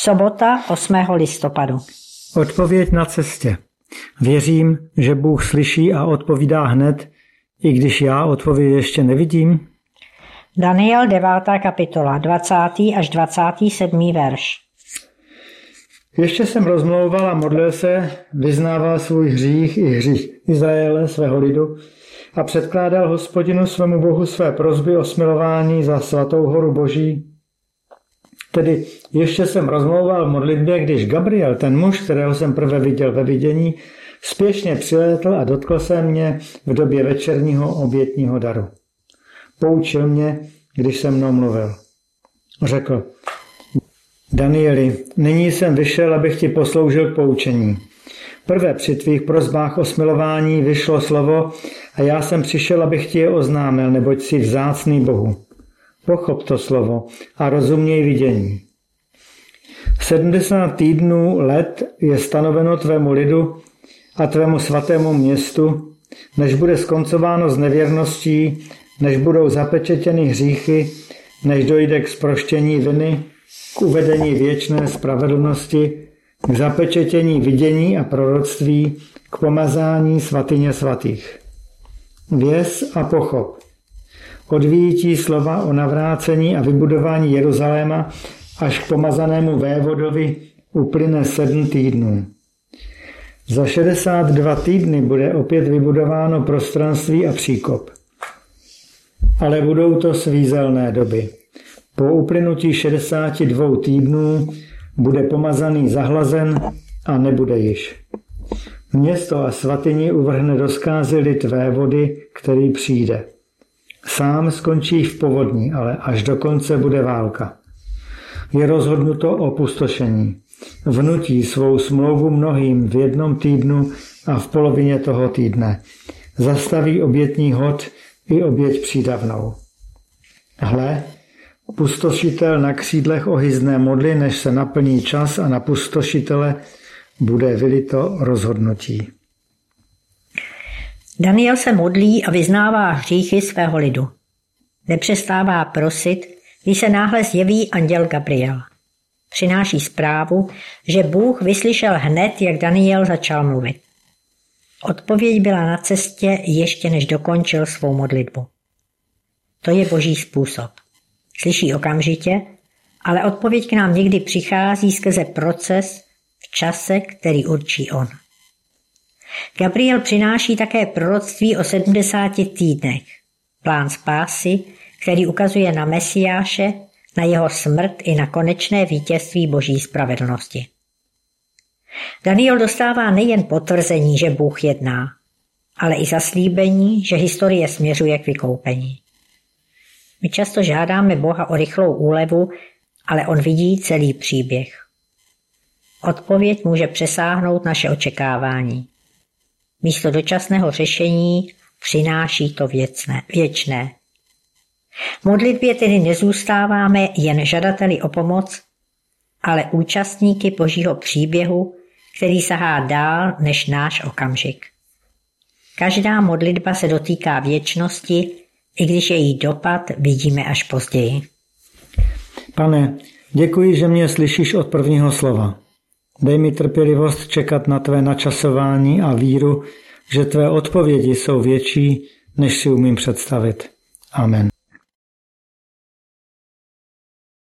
Sobota 8. listopadu. Odpověď na cestě. Věřím, že Bůh slyší a odpovídá hned, i když já odpověď ještě nevidím. Daniel 9. kapitola, 20. až 27. verš. Ještě jsem rozmlouval a modlil se, vyznával svůj hřích i hřích Izraele, svého lidu, a předkládal Hospodinu svému Bohu své prosby o smilování za svatou horu Boží. Tedy ještě jsem rozmlouval v modlitbě, když Gabriel, ten muž, kterého jsem prvé viděl ve vidění, spěšně přilétl a dotkl se mě v době večerního obětního daru. Poučil mě, když se mnou mluvil. Řekl: Danieli, nyní jsem vyšel, abych ti posloužil k poučení. Prvé při tvých prosbách o smilování vyšlo slovo a já jsem přišel, abych ti je oznámil, neboť jsi vzácný Bohu. Pochop to slovo a rozuměj vidění. 70 týdnů let je stanoveno tvému lidu a tvému svatému městu, než bude skoncováno s nevěrností, než budou zapečetěny hříchy, než dojde k zproštění viny, k uvedení věčné spravedlnosti, k zapečetění vidění a proroctví, k pomazání svatyně svatých. Věz a pochop. Od vyjití slova o navrácení a vybudování Jeruzaléma až k pomazanému vévodovi uplyne 7 týdnů. Za 62 týdny bude opět vybudováno prostranství a příkop. Ale budou to svízelné doby. Po uplynutí 62 týdnů bude pomazaný zahlazen a nebude již. Město a svatyni uvrhne do zkázy lid vévody, který přijde. Sám skončí v povodní, ale až do konce bude válka. Je rozhodnuto o pustošení. Vnutí svou smlouvu mnohým v 1 týdnu a v polovině toho týdne. Zastaví obětní hod i oběť přídavnou. Hle, pustošitel na křídlech ohyzné modly, než se naplní čas a na pustošitele bude vylito rozhodnutí. Daniel se modlí a vyznává hříchy svého lidu. Nepřestává prosit, když se náhle zjeví anděl Gabriel. Přináší zprávu, že Bůh vyslyšel hned, jak Daniel začal mluvit. Odpověď byla na cestě ještě než dokončil svou modlitbu. To je Boží způsob. Slyší okamžitě, ale odpověď k nám někdy přichází skrze proces v čase, který určí on. Gabriel přináší také proroctví o 70 týdnech, plán spásy, který ukazuje na Mesiáše, na jeho smrt i na konečné vítězství Boží spravedlnosti. Daniel dostává nejen potvrzení, že Bůh jedná, ale i zaslíbení, že historie směřuje k vykoupení. My často žádáme Boha o rychlou úlevu, ale on vidí celý příběh. Odpověď může přesáhnout naše očekávání. Místo dočasného řešení přináší to věčné. V modlitbě tedy nezůstáváme jen žadateli o pomoc, ale účastníky Božího příběhu, který sahá dál než náš okamžik. Každá modlitba se dotýká věčnosti, i když její dopad vidíme až později. Pane, děkuji, že mě slyšíš od prvního slova. Dej mi trpělivost čekat na tvé načasování a víru, že tvé odpovědi jsou větší, než si umím představit. Amen.